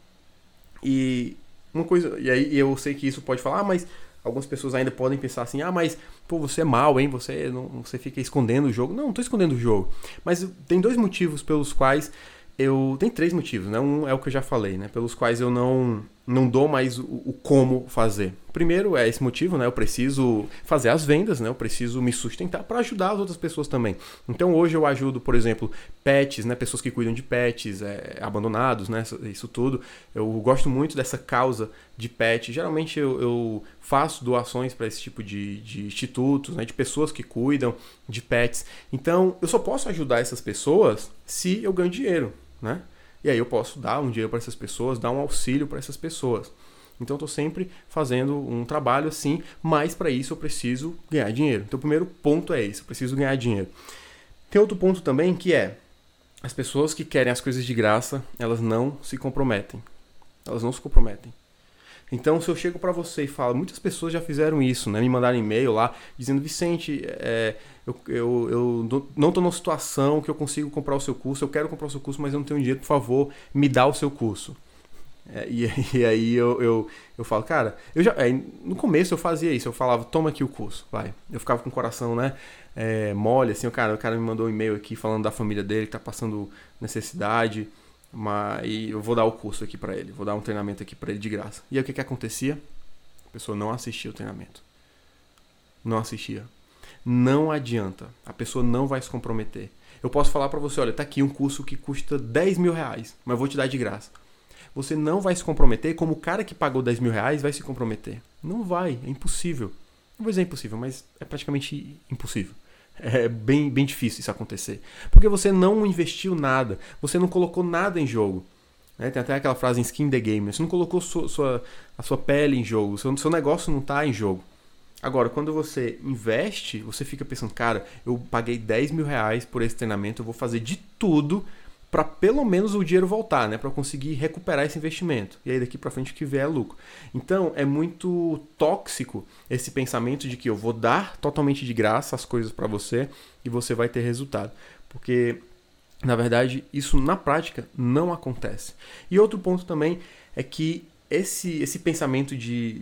E uma coisa, e aí eu sei que isso pode falar, mas algumas pessoas ainda podem pensar assim, mas pô, você é mal, hein? Você fica escondendo o jogo. Não, não tô escondendo o jogo. Mas tem dois motivos pelos quais tem três motivos, né? Um é o que eu já falei, né? Pelos quais eu não dou mais o como fazer. Primeiro é esse motivo, né? Eu preciso fazer as vendas, né? Eu preciso me sustentar para ajudar as outras pessoas também. Então hoje eu ajudo, por exemplo, pets, né? Pessoas que cuidam de pets abandonados, né? Isso tudo. Eu gosto muito dessa causa de pet. Geralmente eu faço doações para esse tipo de institutos, né? De pessoas que cuidam de pets. Então eu só posso ajudar essas pessoas se eu ganho dinheiro, né? E aí eu posso dar um dinheiro para essas pessoas, dar um auxílio para essas pessoas. Então eu estou sempre fazendo um trabalho assim, mas para isso eu preciso ganhar dinheiro. Então o primeiro ponto é esse, eu preciso ganhar dinheiro. Tem outro ponto também que é, as pessoas que querem as coisas de graça, elas não se comprometem. Elas não se comprometem. Então, se eu chego para você e falo, muitas pessoas já fizeram isso, né? Me mandaram e-mail lá dizendo, Vicente, eu não estou numa situação que eu consigo comprar o seu curso, eu quero comprar o seu curso, mas eu não tenho dinheiro, por favor, me dá o seu curso. E aí eu falo, cara, no começo eu fazia isso, eu falava, toma aqui o curso, vai. Eu ficava com o coração, né, mole, assim, o cara me mandou um e-mail aqui falando da família dele, que tá passando necessidade, e eu vou dar o curso aqui pra ele, vou dar um treinamento aqui pra ele de graça. E aí o que acontecia? A pessoa não assistia o treinamento. Não assistia. Não adianta, a pessoa não vai se comprometer. Eu posso falar pra você, olha, tá aqui um curso que custa 10 mil reais, mas eu vou te dar de graça. Você não vai se comprometer como o cara que pagou 10 mil reais vai se comprometer. Não vai, é impossível. Não vou dizer impossível, mas é praticamente impossível. É bem difícil isso acontecer. Porque você não investiu nada, você não colocou nada em jogo. Né? Tem até aquela frase em skin the game, você não colocou a sua pele em jogo, seu negócio não está em jogo. Agora, quando você investe, você fica pensando, cara, eu paguei 10 mil reais por esse treinamento, eu vou fazer de tudo para pelo menos o dinheiro voltar, né? Para conseguir recuperar esse investimento. E aí daqui para frente o que vier é lucro. Então é muito tóxico esse pensamento de que eu vou dar totalmente de graça as coisas para você e você vai ter resultado. Porque, na verdade, isso na prática não acontece. E outro ponto também é que esse pensamento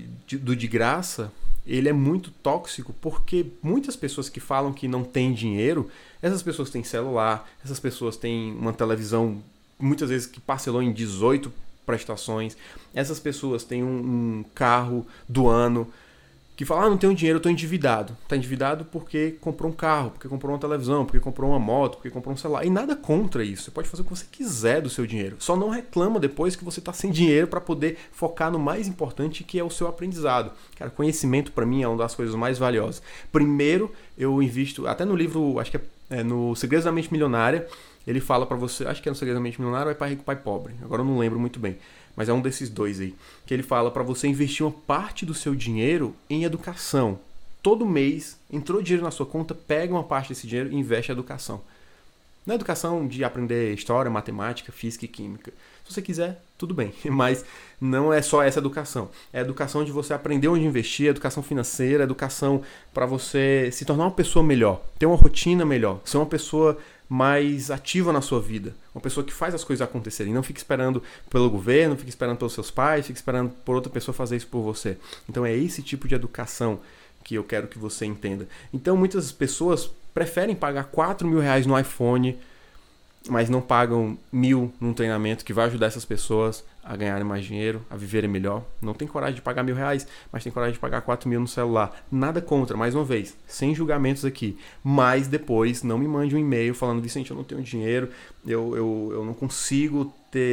do de graça, ele é muito tóxico porque muitas pessoas que falam que não têm dinheiro, essas pessoas têm celular, essas pessoas têm uma televisão, muitas vezes que parcelou em 18 prestações, essas pessoas têm um carro do ano, que fala, não tenho dinheiro, eu estou endividado. Está endividado porque comprou um carro, porque comprou uma televisão, porque comprou uma moto, porque comprou um celular. E nada contra isso. Você pode fazer o que você quiser do seu dinheiro. Só não reclama depois que você está sem dinheiro para poder focar no mais importante, que é o seu aprendizado. Cara, conhecimento para mim é uma das coisas mais valiosas. Primeiro, eu invisto, até no livro, acho que é no Segredos da Mente Milionária, ele fala para você, acho que é no Segredos da Mente Milionária ou é Pai Rico, Pai Pobre. Agora eu não lembro muito bem. Mas é um desses dois aí, que ele fala para você investir uma parte do seu dinheiro em educação. Todo mês, entrou dinheiro na sua conta, pega uma parte desse dinheiro e investe em educação. Não é educação de aprender história, matemática, física e química. Se você quiser, tudo bem. Mas não é só essa educação. É a educação de você aprender onde investir, educação financeira, educação para você se tornar uma pessoa melhor, ter uma rotina melhor, ser uma pessoa mais ativa na sua vida. Uma pessoa que faz as coisas acontecerem. Não fica esperando pelo governo, não fica esperando pelos seus pais, fica esperando por outra pessoa fazer isso por você. Então é esse tipo de educação que eu quero que você entenda. Então muitas pessoas preferem pagar 4 mil reais no iPhone, mas não pagam 1.000 num treinamento que vai ajudar essas pessoas a ganharem mais dinheiro, a viverem melhor. Não tem coragem de pagar 1.000 reais, mas tem coragem de pagar 4 mil no celular. Nada contra, mais uma vez, sem julgamentos aqui. Mas depois não me mande um e-mail falando, Vicente, eu não tenho dinheiro, eu não consigo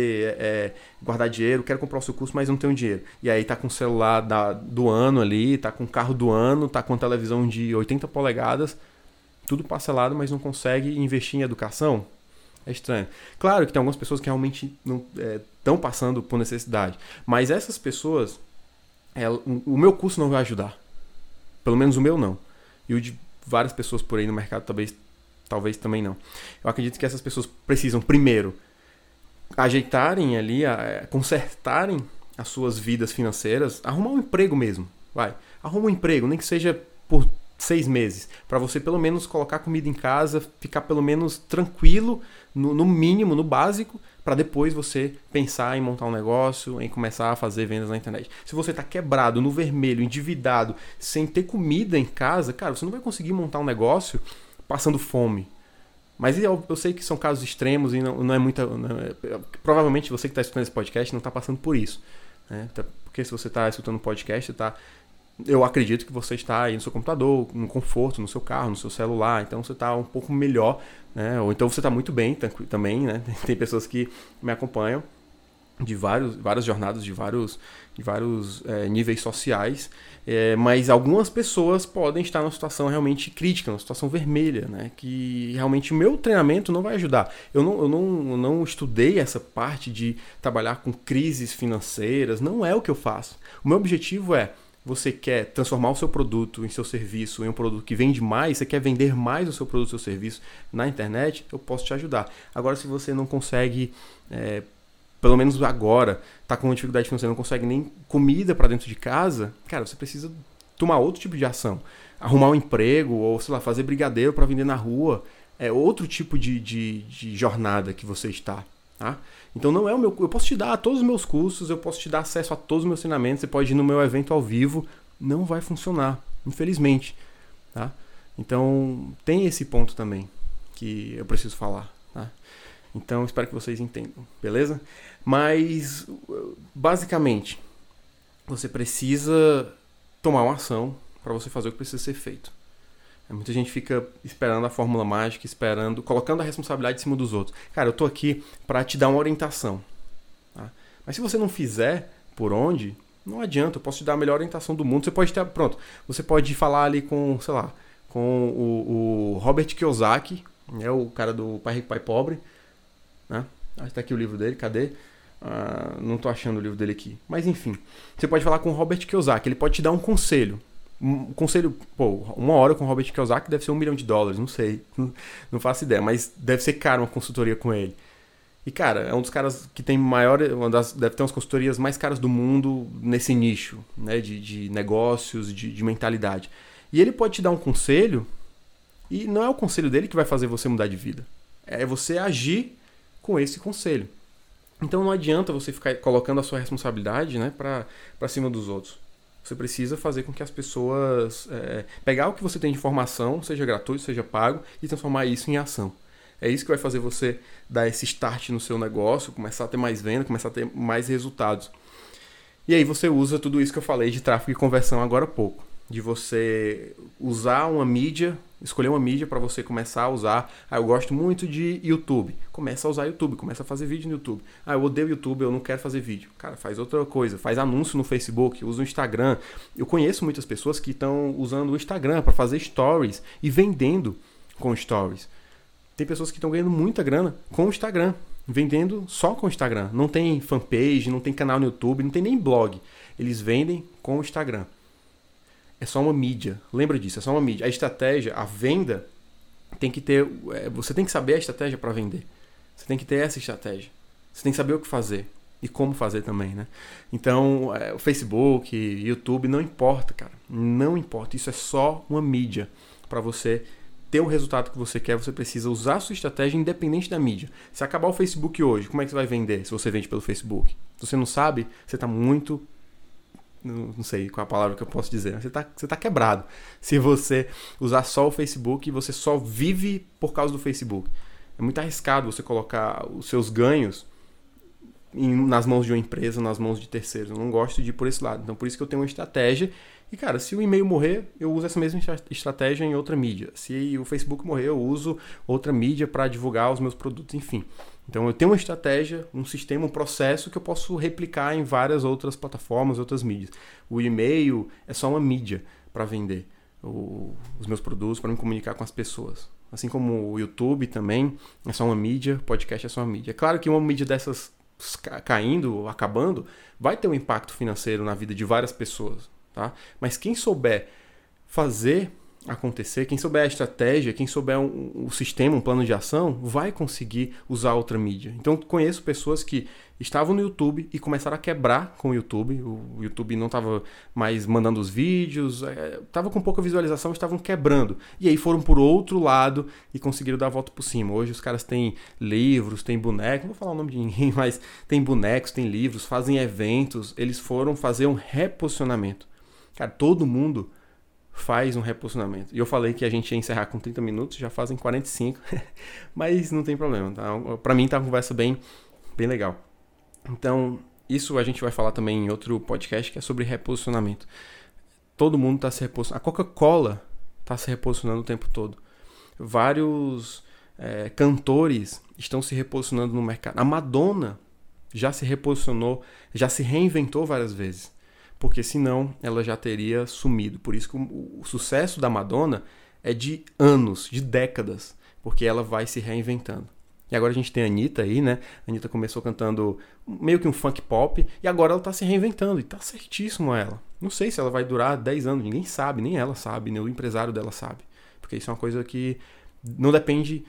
guardar dinheiro, quero comprar o seu curso, mas eu não tenho dinheiro. E aí tá com o celular do ano ali, tá com o carro do ano, tá com a televisão de 80 polegadas, tudo parcelado, mas não consegue investir em educação. É estranho. Claro que tem algumas pessoas que realmente não estão passando por necessidade. Mas essas pessoas, o meu curso não vai ajudar. Pelo menos o meu não. E o de várias pessoas por aí no mercado talvez também não. Eu acredito que essas pessoas precisam, primeiro, ajeitarem ali, consertarem as suas vidas financeiras, arrumar um emprego mesmo. Arruma um emprego, nem que seja por 6 meses, para você pelo menos colocar comida em casa, ficar pelo menos tranquilo, no mínimo, no básico, para depois você pensar em montar um negócio, em começar a fazer vendas na internet. Se você está quebrado, no vermelho, endividado, sem ter comida em casa, cara, você não vai conseguir montar um negócio passando fome. Mas eu sei que são casos extremos e não é muita... provavelmente você que está escutando esse podcast não está passando por isso. Né? Porque se você está escutando um podcast, eu acredito que você está aí no seu computador, no conforto, no seu carro, no seu celular, então você está um pouco melhor, né? Ou então você está muito bem também, né? Tem pessoas que me acompanham de várias jornadas, de vários níveis sociais, mas algumas pessoas podem estar numa situação realmente crítica, numa situação vermelha, né? Que realmente o meu treinamento não vai ajudar. Eu não estudei essa parte de trabalhar com crises financeiras, não é o que eu faço. O meu objetivo você quer transformar o seu produto em seu serviço em um produto que vende mais, você quer vender mais o seu produto, o seu serviço na internet, eu posso te ajudar. Agora, se você não consegue, pelo menos agora, tá com uma dificuldade financeira, não consegue nem comida para dentro de casa, cara, você precisa tomar outro tipo de ação. Arrumar um emprego ou, sei lá, fazer brigadeiro para vender na rua. É outro tipo de jornada que você está. Tá? Então não é o meu. Eu posso te dar todos os meus cursos, eu posso te dar acesso a todos os meus treinamentos, você pode ir no meu evento ao vivo, não vai funcionar, infelizmente. Tá? Então tem esse ponto também que eu preciso falar. Tá? Então espero que vocês entendam, beleza? Mas basicamente você precisa tomar uma ação para você fazer o que precisa ser feito. Muita gente fica esperando a fórmula mágica, colocando a responsabilidade em cima dos outros. Cara, eu tô aqui para te dar uma orientação. Tá? Mas se você não fizer por onde, não adianta. Eu posso te dar a melhor orientação do mundo. Você pode falar ali com, sei lá, com o Robert Kiyosaki, né, o cara do Pai Rico, Pai Pobre. Né? Tá aqui o livro dele, cadê? Não tô achando o livro dele aqui. Mas enfim, você pode falar com o Robert Kiyosaki, ele pode te dar um conselho. Um conselho, uma hora com o Robert Kiyosaki deve ser $1 milhão, não sei, não faço ideia, mas deve ser caro uma consultoria com ele. E cara, é um dos caras que tem deve ter umas consultorias mais caras do mundo nesse nicho, né, de negócios, de mentalidade. E ele pode te dar um conselho, e não é o conselho dele que vai fazer você mudar de vida, é você agir com esse conselho. Então não adianta você ficar colocando a sua responsabilidade, né, para cima dos outros. Você precisa fazer com que as pessoas... pegar o que você tem de informação, seja gratuito, seja pago, e transformar isso em ação. É isso que vai fazer você dar esse start no seu negócio, começar a ter mais venda, começar a ter mais resultados. E aí você usa tudo isso que eu falei de tráfego e conversão agora há pouco. De você usar uma mídia, escolher uma mídia para você começar a usar. Eu gosto muito de YouTube. Começa a usar YouTube, começa a fazer vídeo no YouTube. Eu odeio YouTube, eu não quero fazer vídeo. Cara, faz outra coisa, faz anúncio no Facebook, usa o Instagram. Eu conheço muitas pessoas que estão usando o Instagram para fazer stories e vendendo com stories. Tem pessoas que estão ganhando muita grana com o Instagram, vendendo só com o Instagram. Não tem fanpage, não tem canal no YouTube, não tem nem blog. Eles vendem com o Instagram. É só uma mídia. Lembra disso, é só uma mídia. A estratégia, a venda, tem que ter... você tem que saber a estratégia para vender. Você tem que ter essa estratégia. Você tem que saber o que fazer. E como fazer também, né? Então, o Facebook, YouTube, não importa, cara. Não importa. Isso é só uma mídia. Para você ter o resultado que você quer, você precisa usar a sua estratégia independente da mídia. Se acabar o Facebook hoje, como é que você vai vender se você vende pelo Facebook? Se você não sabe, você está muito... Não sei qual é a palavra que eu posso dizer. Você tá quebrado. Se você usar só o Facebook e você só vive por causa do Facebook. É muito arriscado você colocar os seus ganhos nas mãos de uma empresa, nas mãos de terceiros. Eu não gosto de ir por esse lado. Então, por isso que eu tenho uma estratégia. E, cara, se o e-mail morrer, eu uso essa mesma estratégia em outra mídia. Se o Facebook morrer, eu uso outra mídia para divulgar os meus produtos. Enfim. Então, eu tenho uma estratégia, um sistema, um processo que eu posso replicar em várias outras plataformas, outras mídias. O e-mail é só uma mídia para vender os meus produtos, para me comunicar com as pessoas. Assim como o YouTube também é só uma mídia, podcast é só uma mídia. É claro que uma mídia dessas caindo, acabando, vai ter um impacto financeiro na vida de várias pessoas, tá? Mas quem souber fazer acontecer, quem souber a estratégia, quem souber um sistema, um plano de ação, vai conseguir usar outra mídia. Então, conheço pessoas que estavam no YouTube e começaram a quebrar com o YouTube. O YouTube não estava mais mandando os vídeos, estava com pouca visualização, estavam quebrando. E aí foram por outro lado e conseguiram dar a volta por cima. Hoje os caras têm livros, têm bonecos, não vou falar o nome de ninguém, mas tem bonecos, tem livros, fazem eventos. Eles foram fazer um reposicionamento. Cara, todo mundo faz um reposicionamento. E eu falei que a gente ia encerrar com 30 minutos, já fazem 45, mas não tem problema, tá? Pra mim tá uma conversa bem legal. Então, isso a gente vai falar também em outro podcast, que é sobre reposicionamento. Todo mundo tá se reposicionando. A Coca-Cola tá se reposicionando o tempo todo. Vários cantores estão se reposicionando no mercado. A Madonna já se reposicionou, já se reinventou várias vezes. Porque senão ela já teria sumido. Por isso que o sucesso da Madonna é de anos, de décadas, porque ela vai se reinventando. E agora a gente tem a Anitta aí, né? A Anitta começou cantando meio que um funk pop, e agora ela tá se reinventando, e tá certíssimo ela. Não sei se ela vai durar 10 anos, ninguém sabe, nem ela sabe, nem o empresário dela sabe. Porque isso é uma coisa que não depende,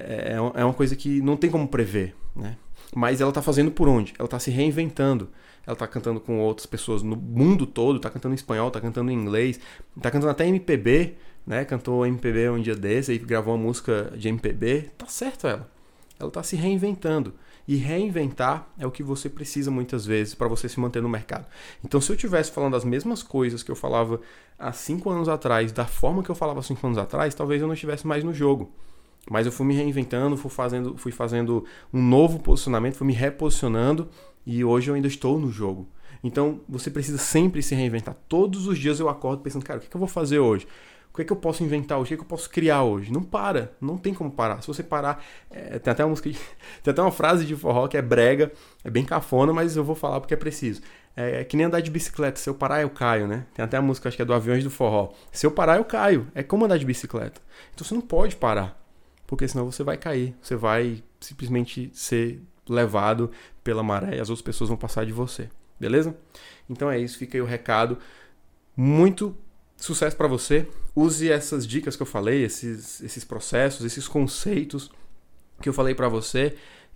é uma coisa que não tem como prever, né? Mas ela tá fazendo por onde? Ela tá se reinventando. Ela tá cantando com outras pessoas no mundo todo, tá cantando em espanhol, tá cantando em inglês, tá cantando até MPB, né? Cantou MPB um dia desse, aí gravou uma música de MPB. Tá certo ela. Ela tá se reinventando. E reinventar é o que você precisa muitas vezes para você se manter no mercado. Então, se eu estivesse falando as mesmas coisas que eu falava há 5 anos atrás, da forma que eu falava há 5 anos atrás, talvez eu não estivesse mais no jogo. Mas eu fui me reinventando, fui fazendo um novo posicionamento, fui me reposicionando e hoje eu ainda estou no jogo. Então, você precisa sempre se reinventar. Todos os dias eu acordo pensando, cara, o que eu vou fazer hoje? O que é que eu posso inventar hoje? O que é que eu posso criar hoje? Não para, não tem como parar. Se você parar, tem até uma música, tem até uma frase de forró que é brega, é bem cafona, mas eu vou falar porque é preciso. É que nem andar de bicicleta, se eu parar eu caio, né? Tem até a música, acho que é do Aviões do Forró. Se eu parar eu caio, é como andar de bicicleta. Então você não pode parar, porque senão você vai cair, você vai simplesmente ser levado pela maré e as outras pessoas vão passar de você, beleza? Então é isso, fica aí o recado. Muito sucesso para você. Use essas dicas que eu falei, esses processos, esses conceitos que eu falei para você.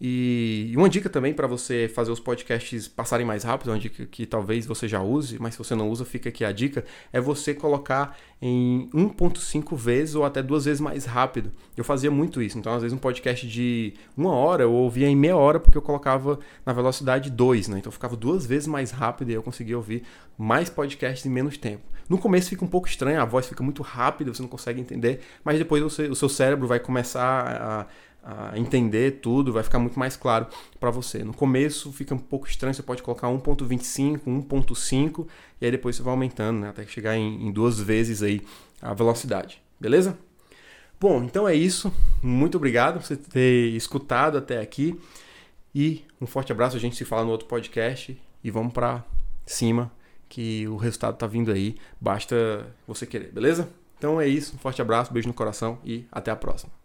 E uma dica também para você fazer os podcasts passarem mais rápido, uma dica que talvez você já use, mas se você não usa, fica aqui a dica, é você colocar em 1.5 vezes ou até 2 vezes mais rápido. Eu fazia muito isso, então às vezes um podcast de 1 hora eu ouvia em meia hora porque eu colocava na velocidade 2, né? Então eu ficava 2 vezes mais rápido e eu conseguia ouvir mais podcasts em menos tempo. No começo fica um pouco estranho, a voz fica muito rápida, você não consegue entender, mas depois o seu cérebro vai começar a entender tudo, vai ficar muito mais claro para você. No começo fica um pouco estranho, você pode colocar 1.25, 1.5 e aí depois você vai aumentando, né, até chegar em 2 vezes aí a velocidade, beleza? Bom, então é isso. Muito obrigado por você ter escutado até aqui e um forte abraço. A gente se fala no outro podcast e vamos para cima que o resultado tá vindo aí, basta você querer, beleza? Então é isso, um forte abraço, beijo no coração e até a próxima.